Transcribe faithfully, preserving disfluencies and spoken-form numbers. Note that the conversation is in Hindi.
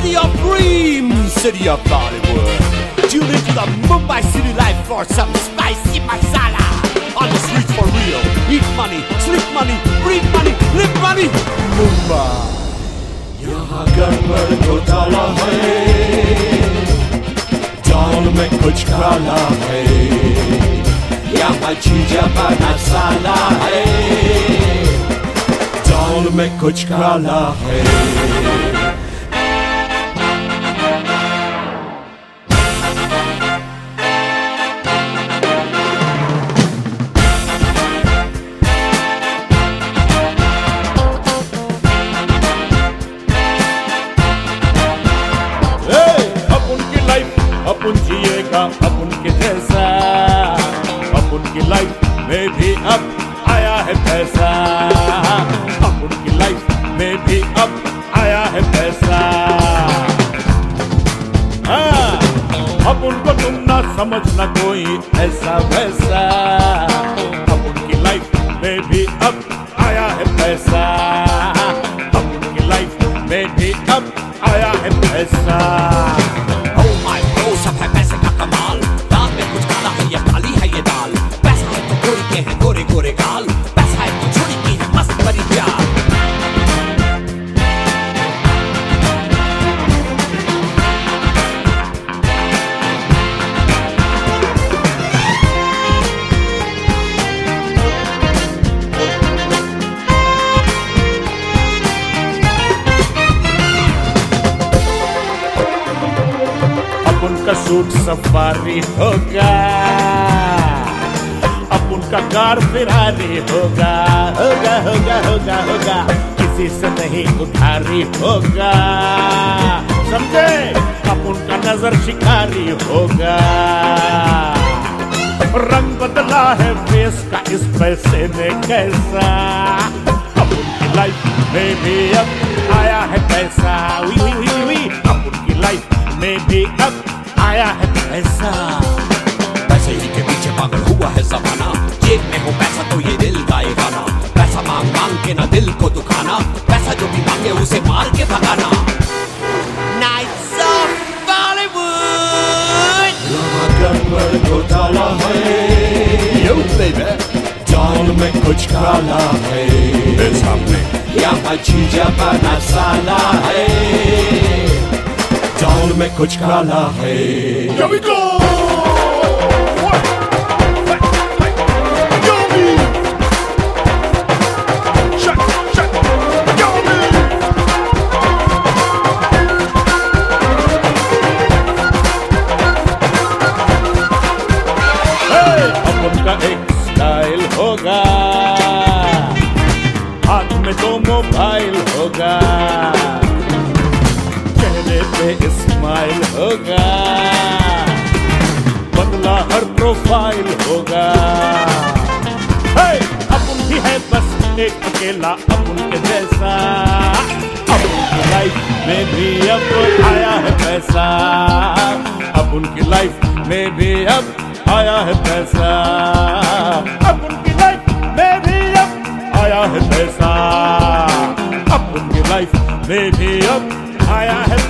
City of dreams, city of Bollywood. Tune into the Mumbai city life for some spicy masala. On the streets for real. Eat money, sleep money, breathe money, live money. Mumbai. यहाँ गड़बड़ घोटाला है, दाल में कुछ काला है, यहाँ चीज़ा बना साला है, दाल में कुछ काला है. अपन जिएगा अपन के जैसा, अपन की लाइफ में भी अब आया है पैसा, अपन की लाइफ में भी अब आया है पैसा. हाँ, अपन को तुम ना समझना कोई ऐसा वैसा, अपन की लाइफ में भी अब आया है पैसा, अपन की लाइफ में भी अब आया है पैसा. सब है पैसे का कमाल, दाल में कुछ काला है या काली है ये दाल. पैसा है तो गोरी के हैं गोरे गोरे गाल, पैसा है तो छोड़ी की है मस्त बड़ी चाल. उनका सूट सफारी होगा, अब उनका कार फिरारी होगा, होगा होगा होगा होगा किसी से नहीं उधारी होगा, समझे. अब उनका नजर शिकारी होगा, रंग बदला है फेस का इस पैसे में कैसा. अब उनकी लाइफ में भी अब आया है पैसा, वी वी वी वी अब उनकी लाइफ में भी अब आया है पैसा. पैसे ही के पीछे पागल हुआ है ज़माना, जेब में हो पैसा तो ये दिल गाएगा ना. पैसा मांग मांग के ना दिल को दुखाना, पैसा जो भी मांगे उसे मार के भगाना. Nights of Bollywood. यहाँ गड़बड़ घोटाला है, yo baby, दाल में कुछ काला है, यहाँ चीज़ा बना साला है, दाल में कुछ काला है. Here we go! का एक स्टाइल होगा, हाथ में दो मोबाइल होगा, चेहरे पे स्माइल होगा, बदला हर प्रोफाइल होगा. अपन भी है बस एक अकेला अपन के जैसा, अब उनकी लाइफ में भी अब आया है पैसा, अब उनकी लाइफ में भी अब आया है पैसा, अब उनकी लाइफ में भी अब आया है पैसा, अब उनकी लाइफ में भी अब आया है